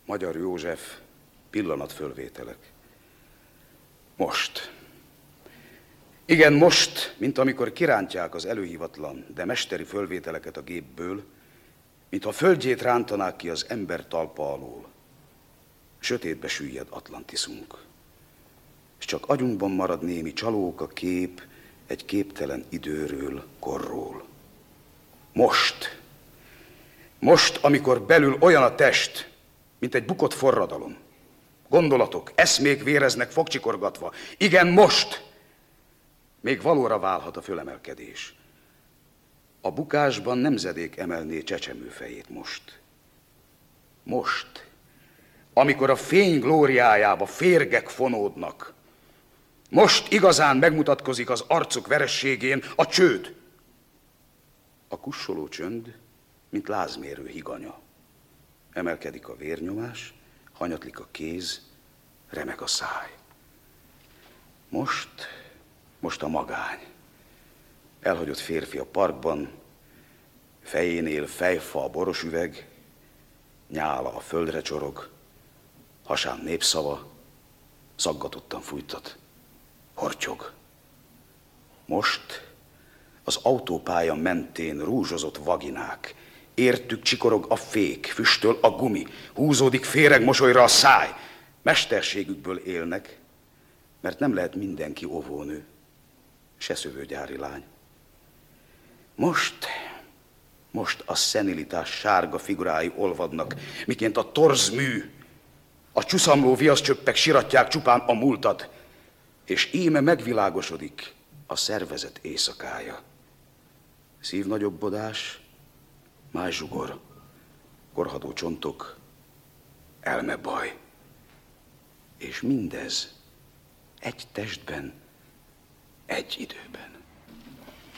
Magyar József, pillanatfölvételek. Most. Igen, most, mint amikor kirántják az előhívatlan, de mesteri fölvételeket a gépből, mintha földjét rántanák ki az ember talpa alól. Sötétbe süllyed Atlantiszunk. És csak agyunkban marad némi csalóka kép egy képtelen időről, korról. Most. Most, amikor belül olyan a test, mint egy bukott forradalom. Gondolatok, eszmék véreznek fogcsikorgatva. Igen, most! Még valóra válhat a fölemelkedés. A bukásban nemzedék emelné csecsemőfejét most. Most, amikor a fény glóriájába férgek fonódnak. Most igazán megmutatkozik az arcuk verességén a csőd. A kussoló csönd, mint lázmérő higanya. Emelkedik a vérnyomás, hanyatlik a kéz, remeg a száj. Most a magány. Elhagyott férfi a parkban, fejénél fejfa a boros üveg, nyála a földre csorog, hasán népszava, szaggatottan fújtat, hortyog. Most az autópálya mentén rúzsozott vaginák, értük csikorog a fék, füstöl a gumi, húzódik féreg mosolyra a száj. Mesterségükből élnek, mert nem lehet mindenki óvónő, se szövőgyári lány. Most a szenilitás sárga figurái olvadnak, miként a torzmű, a csuszamló viaszcsöppek siratják csupán a múltat, és íme megvilágosodik a szervezet éjszakája. Szívnagyobbodás, májzsugor, korhadó csontok, elmebaj. És mindez egy testben, egy időben.